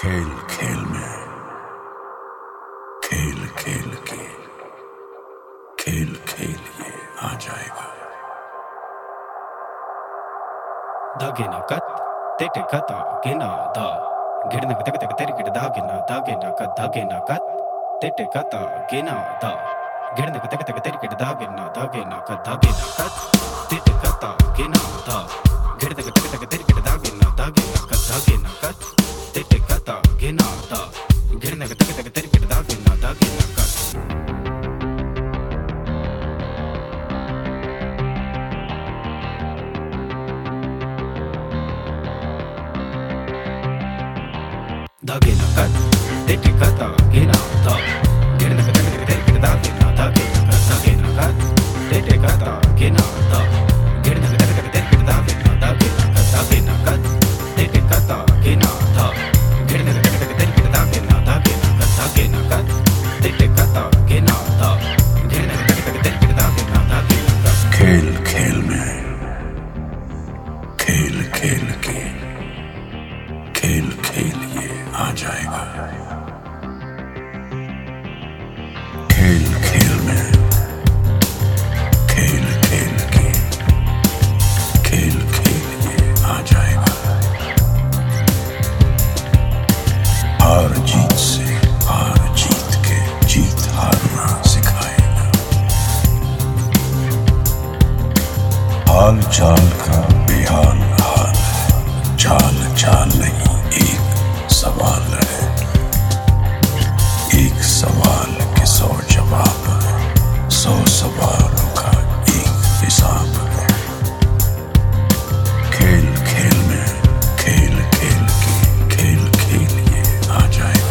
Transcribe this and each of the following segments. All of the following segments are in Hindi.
खेल खेल में खेल खेल के खेल खेल ये आ जाएगा। दागिना कत तेटे कता गिना दा गिरने तक तक तेरे गिर दागिना कत तेटे कता गिना दा गिरने तक तक तेरे गिर दागिना कत तेटे कता गिना दा गिरने तक तक तेरे गिर दागिना कत तेटे कता गिना दा गिरने तक तक तेरे गिर दागिना कत दागिना कत तेटे कता गिना दा गिरने तक तक तेरे गिर दागिना कत तेटे कता गिना दा गिरने तक तक तेरे गिर दागिना कत तेटे कता गिना दा गिरने तक तक तेरे गिर दागिना कत तेटे कता गिना दा गिरने तक तक तेरे गिर दागिना कत खेल खेल में खेल खेल के खेल खेल ये आ जाएगा। खेल खेल में खेल खेल के खेल खेल ये आ जाएगा। हार जीत से हार जीत के जीत हारना सिखाएगा। हाल चाल का बेहाल हाल है, चाल चाल नहीं एक सवाल है। एक सवाल के 100 जवाब है, 100 सवालों का एक हिसाब है। खेल खेल में खेल खेल के खेल खेल ये आ जाएगा।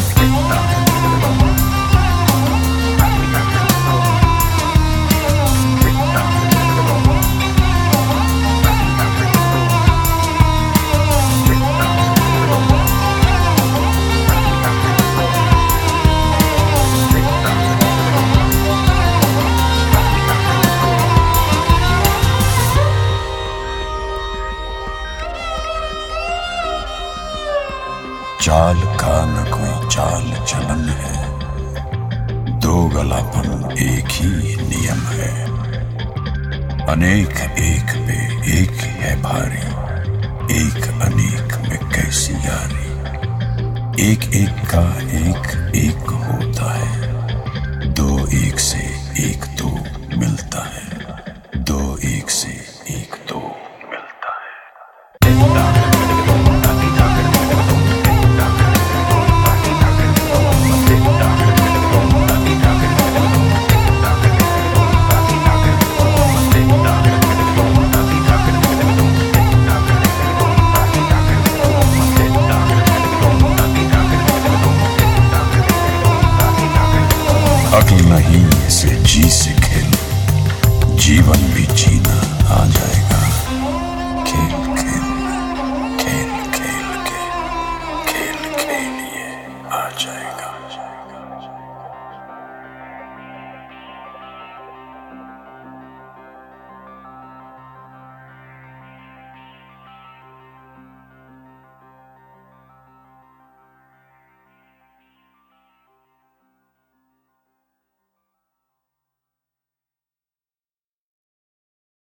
चाल का न कोई चाल चलन है, दो गलापन एक ही नियम है। अनेक एक पे एक है भारी, एक अनेक में कैसी यारी। एक एक का एक एक होता है, दो एक से एक दो मिलता है।